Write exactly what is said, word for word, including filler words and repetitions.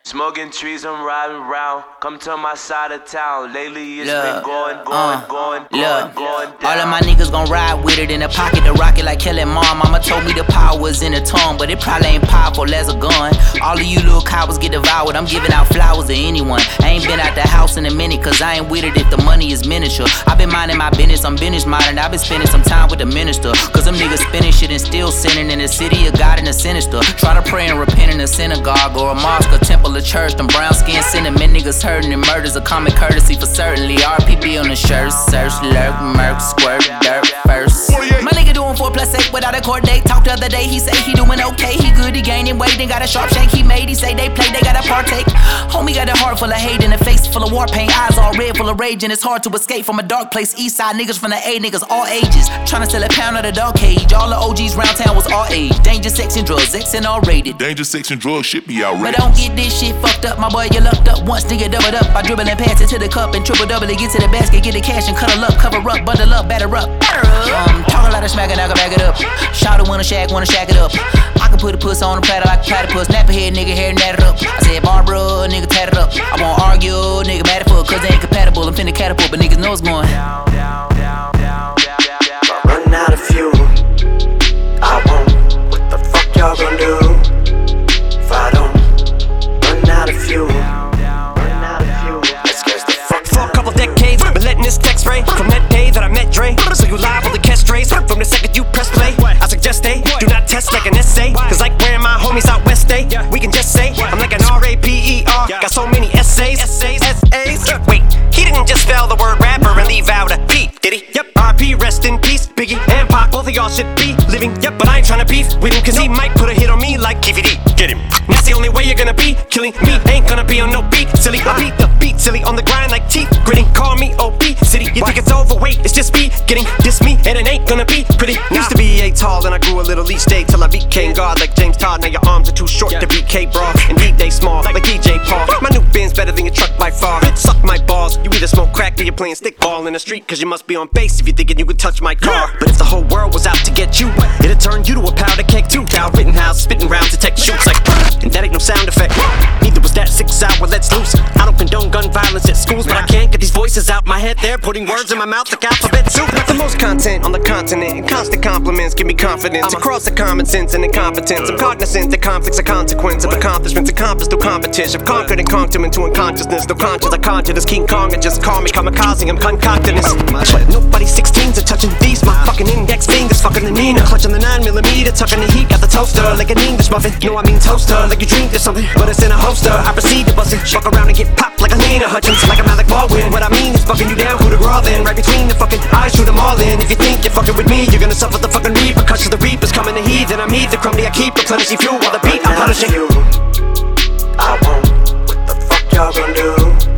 Smoking trees, I'm riding round. Come to my side of town. Lately it's look, been going, going, uh, going, going, look, going down. all of my niggas gon' ride with it in the pocket to rock it like Kelly Mom. Mama told me the power was in the tongue, but it probably ain't powerful as a gun. All of you little cowards get devoured. I'm giving out flowers to anyone. I ain't been out the house in a minute, cause I ain't with it if the money is miniature. I been minding my business, I'm business minding. I been spending some time with the minister, cause them niggas spinning shit and still sinning in the city of God and the sinister. Try to pray and repent in a synagogue or a mosque, a temple, a church. Them brown skin cinnamon niggas hurting, and murder's a common courtesy for certainly. R P B on the shirt, search, lurk, murk, squirt, dirt first. My nigga doing four plus eight without a court date. Talked the other day, he say he doing okay. He good, he gaining weight, and got a sharp shake he made. He say they play, they gotta partake. Homie got a heart full of hate and a face full of war paint. Eyes all red, full of rage, and it's hard to escape from a dark place. East side niggas from the A, niggas all ages. Tryna sell a pound of the dog cage. All the O Gs round town was all age. Danger, sex, and drugs, X and all rated. Danger, sex, and drugs should be outrageous. But don't get this shit fucked up, my boy, you lucked up once, nigga, doubled up. I dribble and pass it to the cup and triple double it, get to the basket, get the cash and cuddle up, cover up, bundle up, batter up. Um, talk a lot of smack and I can back it up. Shout out wanna shack, wanna shack it up. I can put a puss on the platter like a platypus. Nap a head, nigga, hair natter up. I said Barbara, nigga, tat it up. I won't argue, nigga, mad at fuck, cause they ain't compatible. I'm finna catapult, but niggas know it's going down, down, down, down, down, down, down. Run out of fuel, I won't. What the fuck y'all gon' do if I don't run out of fuel? Been letting this text ray from that day that I met Dre. So you live on the catch strays from the second you press play. I suggest they do not test like an essay, cause like where my homies out west day, we can just say I'm like an R A P E R. Got so many essays, essays, essays. Wait, he didn't just spell the word rapper and leave out a P, did he? Yep, R P, rest in peace. Biggie and Pac, both of y'all should be living. Yep, but I ain't tryna beef with him, cause he might put a hit on me like K V D. Get him. That's the only way you're gonna be killing me. Ain't gonna be on no beat, silly. I beat the beat, silly, on the grind like teeth gritting. Call me O P City. You think it's overweight? It's just me getting this me, and it ain't gonna be pretty. Used to be a tall, then I grew a little each day till I became God like James Todd. Now your arms are too short to be K-Bra, and D-Day small like D J Paul. My new Benz better than your truck by far. Bitch, suck my balls. You either smoke crack or you're playing stickball in the street, cause you must be on base if you're thinking you could touch my car. But if the whole world was out to get you, it'd turn you to a powder keg too. Cal Rittenhouse spitting rounds to tech shoots like, and that ain't no sound effect. Neither was that six hour let's loose. I don't condone gun violence at schools, but I can't get these voices out my head. They're putting words in my mouth like alphabet soup. Got the most content on the continent, and constant compliments give me confidence across the common sense and incompetence. I'm cognizant that conflicts are consequence of accomplishments accomplished through competition. I've conquered and conked him into unconsciousness. Though conscious, I conjure this King Kong and just call me kamikaze. I'm concocting this. But nobody's sixteens are touching these. My fucking index fingers fucking the Nina. Clutching the nine millimeter, tucking the heat. Got the toaster like an English muffin. No, I mean toaster, like you dreamed of something, but it's in a holster. I proceed to bust it, fuck around and get popped like a Lena Hutchins, like a Alec Baldwin. What I mean is fucking you down, who the raw then? Right between the fucking eyes, shoot them all in. If you think you're fucking with me, you're gonna suffer the fucking repercussions. The reapers coming to heed, then I'm heed the crummy I keep replenishing fuel while the beat I'm punishing. I won't. What the fuck y'all gon' do